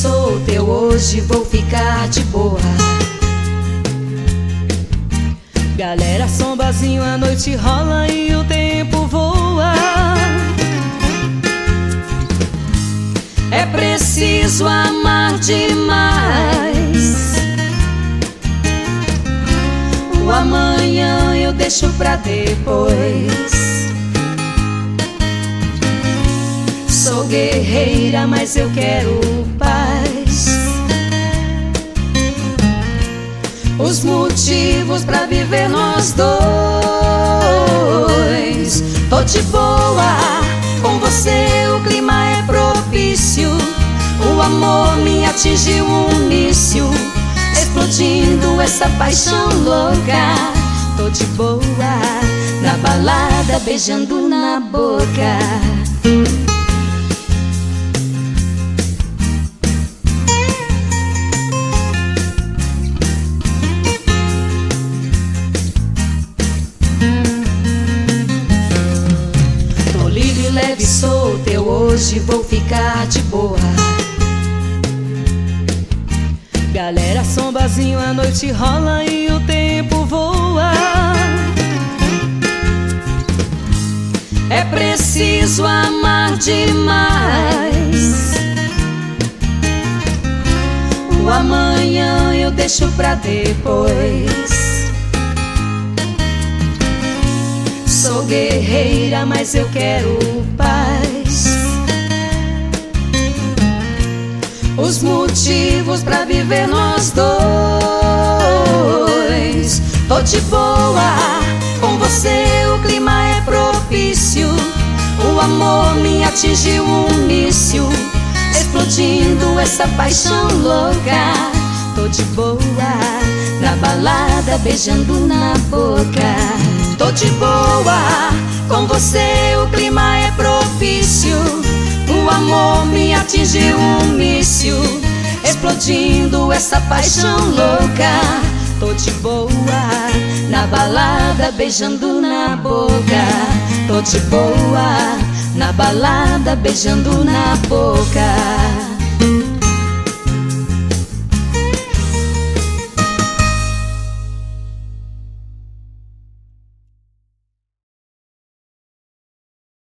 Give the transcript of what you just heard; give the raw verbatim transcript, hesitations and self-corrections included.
sou teu, hoje vou ficar de boa. Galera, sombazinho, a noite rola e o tempo voa. É preciso amar demais. O amanhã eu deixo pra depois. Sou guerreira, mas eu quero paz. Os motivos pra viver nós dois. Tô de boa, com você o clima é propício. O amor me atingiu um início, explodindo essa paixão louca. Tô de boa, na balada beijando na boca. Leve, sou teu, hoje vou ficar de boa. Galera, sombazinho, a noite rola e o tempo voa. É preciso amar demais. O amanhã eu deixo pra depois. Sou guerreira, mas eu quero paz. Os motivos pra viver nós dois. Tô de boa, com você o clima é propício. O amor me atingiu um início, explodindo essa paixão louca. Tô de boa, na balada beijando na boca. Tô de boa, com você o clima é propício. O amor me atingiu um início, explodindo essa paixão louca. Tô de boa, na balada beijando na boca. Tô de boa, na balada beijando na boca.